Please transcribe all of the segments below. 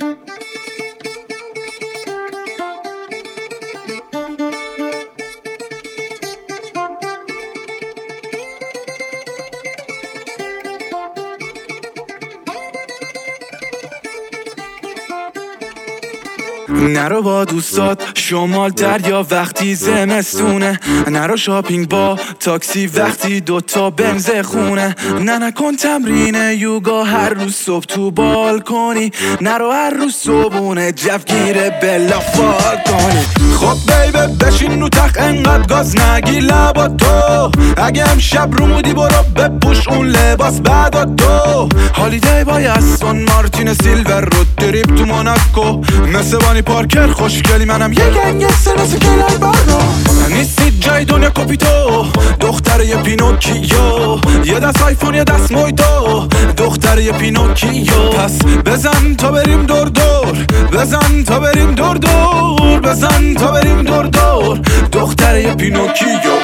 نرو با دوستات شمال دریا وقتی زمستونه، نرو شاپینگ با تاکسی وقتی دوتا بنز خونه، نکن تمرین یوگا هر روز صبح تو بالکنی، نرو هر روز صبحونه جوگیر بلا فال کنی. خب بیبه بشین رو تخت انقدر گاز نگی لبا تو، اگه امشب رو مودی برو بپوش اون لباس بعدا تو. هالیدی با استون مارتین سیلور رو دریب تو موناکو، مثل بانی پارکر خوشگلی منم یه گنگستر مثل کلای بارو. نیستی جای دنیا کپیتو، دختر یه پینوکیو، یه دست آیفون یه دست مویتو، دختر یه پینوکیو. پس بزن تا بریم دور دور، بزن تا بریم دور دور، بزن تا بریم دور دور، دختر یه پینوکیو.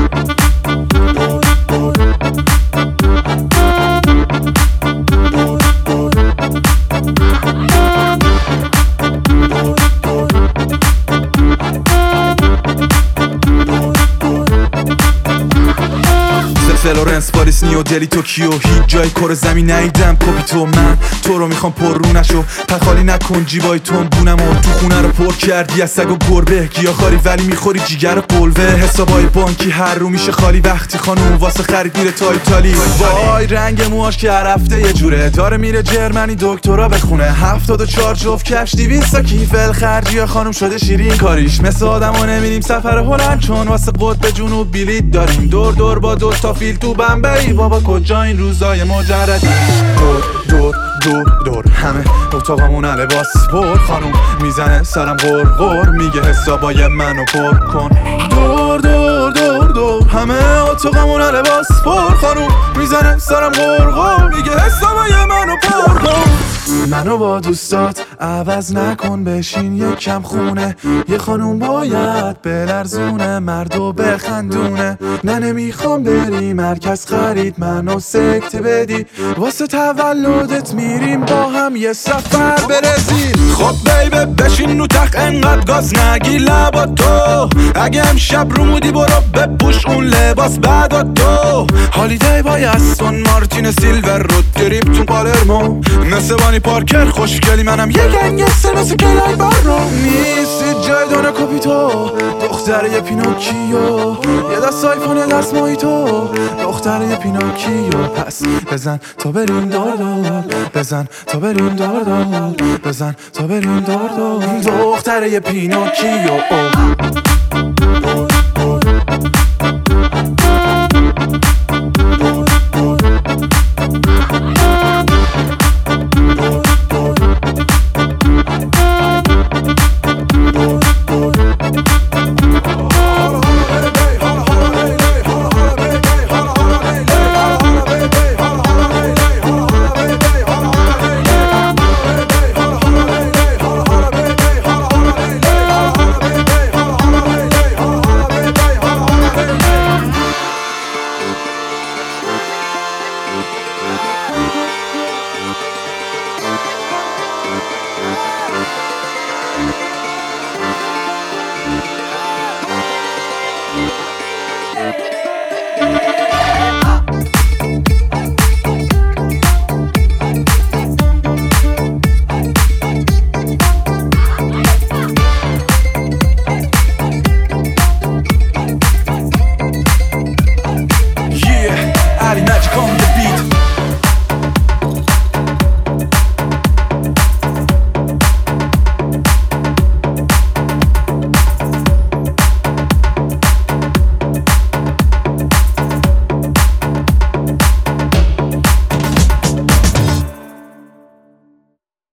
فلورنس، پاریس، نیو دلی، توکیو، هیچ جای کره زمین ندیدم کپیتو. من تو رو میخوام پر رو نشو، پخالی نکن جیبای تون بونم و تو خونه رو پر کردی از سگ و گربه. گیاهخواری ولی میخوری جیگر قلوه، حسابای بانکی هر رو میشه خالی وقتی خانوم واسه خرید میره تا ایتالی. وای رنگ موهاش که هر هفته یه جوره، داره میره جرمنی دکترا بخونه. 74 جفت کفش 200 تا کیفل خرجی خانوم شده شیرین کاریش. مثل آدمو نمیریم سفر هلند چون واسه قطب جنوب بلیط داریم. دور دور با دو تا فیل تو بمبئی، بابا کجا این روزای مجردی. دور دور دور دور همه اتاقمون لباس پر، خانوم میزنه سرم غرغر میگه حسابای منو پر کن. دور دور دور دور همه اتاقمون لباس پر، خانوم میزنه سرم غرغر میگه حسابای منو پر کن. منو با دوستات عوض نکن بشین یکم خونه، یه خانوم باید بلرزونه مردو بخندونه. نه نمیخوام بری مرکز خرید منو سکته بدی، واسه تولدت میریم با هم یه سفر برزیل. خب بیبه بشین رو تخت انقدر گاز نگی لبا تو، اگه امشب رو مودی برو بپوش اون لباس بعدا تو. هالیدی با استون مارتین سیلور رو دریب تو پالرمو، مثل بانی پارکر خوشگلی منم یه گنگستر مثل کلای بارو. نیستی جای دونه کپیتو، دختر یه پینوکیو، یه دست آیفون یه دست مویتو، دختر یه پینوکیو. پس بزن تا بریم دور دور، بزن تا بریم دور دور، بزن تا بریم دور دور، دختر یه پینوکیو.